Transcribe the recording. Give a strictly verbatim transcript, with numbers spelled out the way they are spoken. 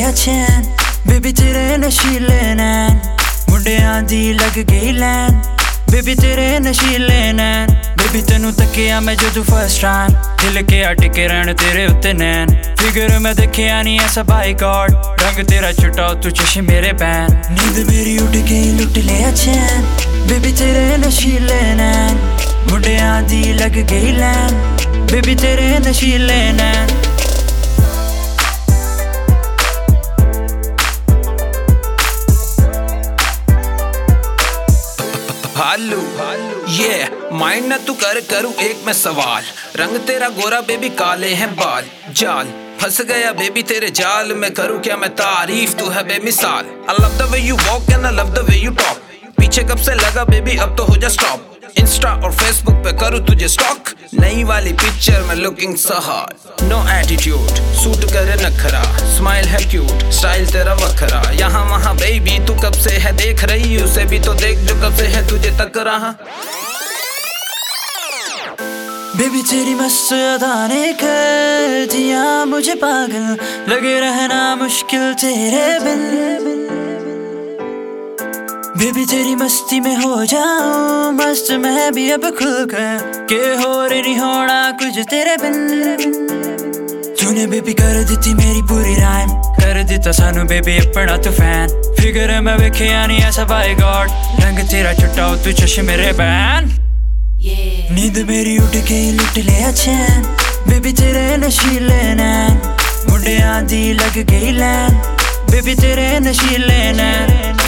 लिया चैन, बेबी तेरे नशीले नैन, मुंडियां दी लग गई लैन, बेबी तेरे नशीले नैन, बेबी तेनू तकिया मैं जदू फर्स्ट टाइम, दिल के अटके रहन तेरे उत्ते नैन, फिगर मैं देखिया नहीं ऐसा बाई गॉड, रंग तेरा चिट्टा तू चश्मे मेरे बैन, नींद मेरी उठ गई लुट लिया चैन, बेबी तेरे नशीले नैन, मुंडियां दी लग गई लैन, बेबी तेरे नशीले नैन। हालू ये माइंड ना तू कर करूँ एक मैं सवाल, रंग तेरा गोरा बेबी काले हैं बाल, जाल फंस गया बेबी तेरे जाल में, करूँ क्या मैं तारीफ तू है बेमिसाल। I love the way you walk and I love the way you talk, पीछे कब से लगा बेबी अब तो हो जा स्टॉप, इंस्टा और फेसबुक पे करूँ तुझे स्टॉक, नई वाली पिक्चर में looking so hot, no attitude suit करे नखरा, स्माइल है क्यूट स्टाइल तेरा वखरा, यहाँ वहाँ बेबी तू कब से है देख रही, उसे भी तो देख जो कब से है तुझे तक रहा। बेबी तेरी मस्त अदाएं कर दिया मुझे पागल, लगे रहना मुश्किल तेरे बिन, बेबी तेरी मस्ती में हो जाऊं मस्त मैं भी अब खुलकर, के हो रे नहीं होना कुछ तेरे बिन, तूने बेबी कर दी मेरी पूरी राइम, कर दिता सानू बेबी अपना तू फैन, फिगर मैं वेखिया नहीं ऐसा बाय गॉड, रंग तेरा चिट्टा तू चश्मे मेरे बैन, नींद मेरी उठ गई लुट लिया चैन, बेबी तेरे नशीले नैन, मुंडियां दी लग गई लैन, बेबी तेरे नशीले नैन।